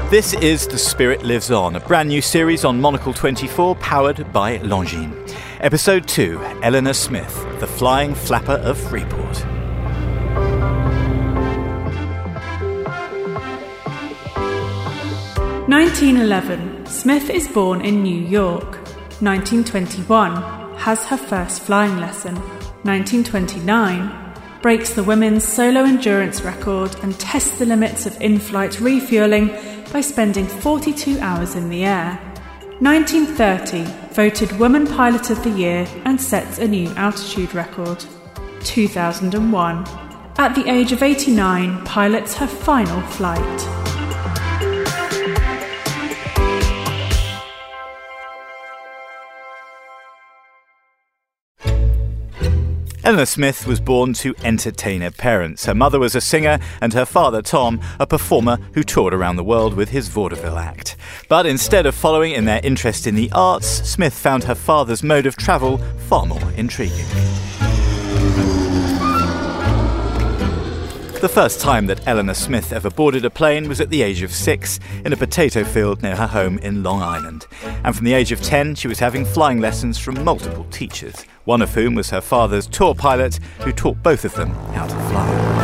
This is The Spirit Lives On, a brand new series on Monocle 24 powered by Longines. Episode 2, Eleanor Smith, the Flying Flapper of Freeport. (1911) Smith is born in New York. 1921, has her first flying lesson. 1929, breaks the women's solo endurance record and tests the limits of in-flight refueling by spending 42 hours in the air. 1930, voted Woman Pilot of the Year and sets a new altitude record. 2001, at the age of 89, pilots her final flight. Eleanor Smith was born to entertainer parents. Her mother was a singer and her father, Tom, a performer who toured around the world with his vaudeville act. But instead of following in their interest in the arts, Smith found her father's mode of travel far more intriguing. The first time that Eleanor Smith ever boarded a plane was at the age of 6 in a potato field near her home in Long Island. And from the age of 10, she was having flying lessons from multiple teachers, one of whom was her father's tour pilot, who taught both of them how to fly.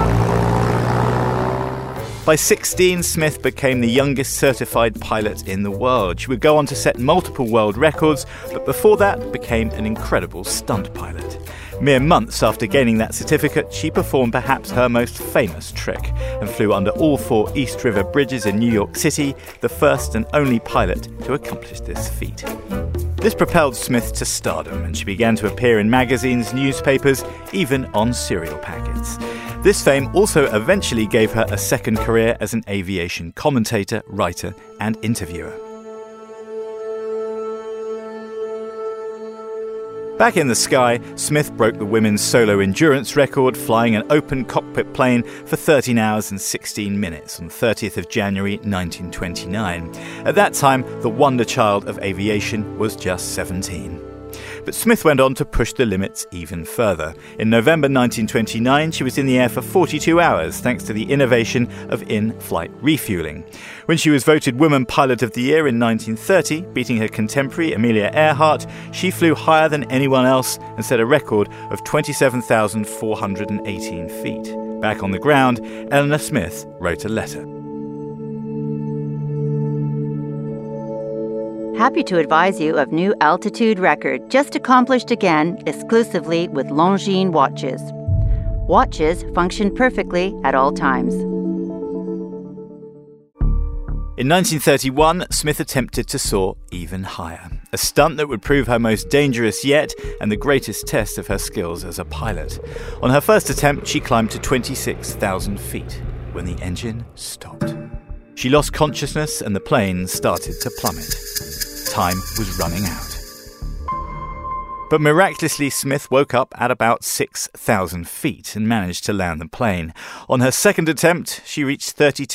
By 16, Smith became the youngest certified pilot in the world. She would go on to set multiple world records, but before that became an incredible stunt pilot. Mere months after gaining that certificate, she performed perhaps her most famous trick and flew under all 4 East River bridges in New York City, the first and only pilot to accomplish this feat. This propelled Smith to stardom, and she began to appear in magazines, newspapers, even on cereal packets. This fame also eventually gave her a second career as an aviation commentator, writer, and interviewer. Back in the sky, Smith broke the women's solo endurance record, flying an open cockpit plane for 13 hours and 16 minutes on 30th of January 1929. At that time, the wonder child of aviation was just 17. But Smith went on to push the limits even further. In November 1929, she was in the air for 42 hours thanks to the innovation of in-flight refueling. When she was voted Woman Pilot of the Year in 1930, beating her contemporary Amelia Earhart, she flew higher than anyone else and set a record of 27,418 feet. Back on the ground, Eleanor Smith wrote a letter. Happy to advise you of new altitude record just accomplished again exclusively with Longines watches. Watches function perfectly at all times. In 1931, Smith attempted to soar even higher, a stunt that would prove her most dangerous yet and the greatest test of her skills as a pilot. On her first attempt, she climbed to 26,000 feet when the engine stopped. She lost consciousness and the plane started to plummet. Time was running out. But miraculously, Smith woke up at about 6,000 feet and managed to land the plane. On her second attempt, she reached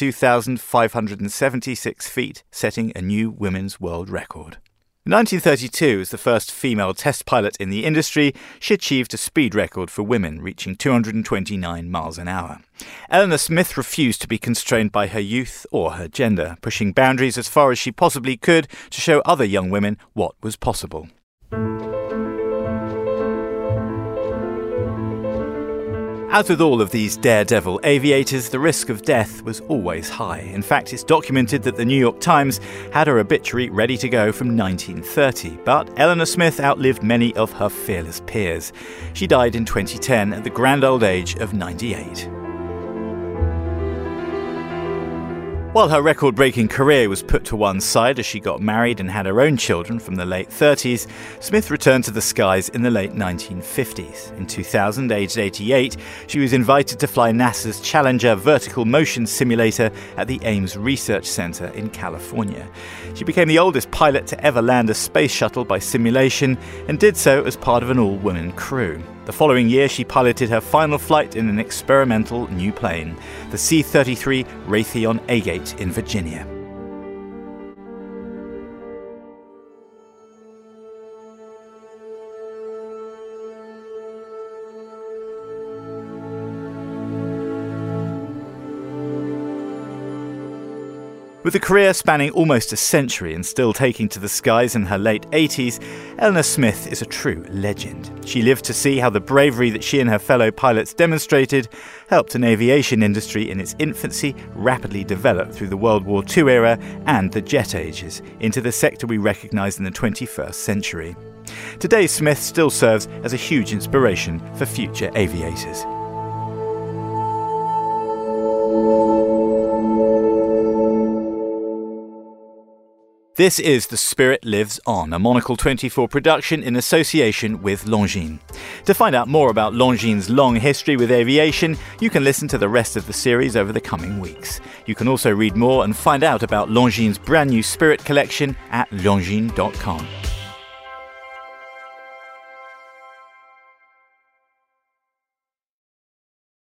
32,576 feet, setting a new women's world record. In 1932, as the first female test pilot in the industry, she achieved a speed record for women, reaching 229 miles an hour. Eleanor Smith refused to be constrained by her youth or her gender, pushing boundaries as far as she possibly could to show other young women what was possible. As with all of these daredevil aviators, the risk of death was always high. In fact, it's documented that the New York Times had her obituary ready to go from 1930. But Eleanor Smith outlived many of her fearless peers. She died in 2010 at the grand old age of 98. While her record-breaking career was put to one side as she got married and had her own children from the late 30s, Smith returned to the skies in the late 1950s. In 2000, aged 88, she was invited to fly NASA's Challenger vertical motion simulator at the Ames Research Center in California. She became the oldest pilot to ever land a space shuttle by simulation and did so as part of an all-women crew. The following year, she piloted her final flight in an experimental new plane, the C-33 Raytheon Agate in Virginia. With a career spanning almost a century and still taking to the skies in her late 80s, Eleanor Smith is a true legend. She lived to see how the bravery that she and her fellow pilots demonstrated helped an aviation industry in its infancy rapidly develop through the World War II era and the jet ages into the sector we recognise in the 21st century. Today, Smith still serves as a huge inspiration for future aviators. This is The Spirit Lives On, a Monocle 24 production in association with Longines. To find out more about Longines' long history with aviation, you can listen to the rest of the series over the coming weeks. You can also read more and find out about Longines' brand new Spirit collection at longines.com.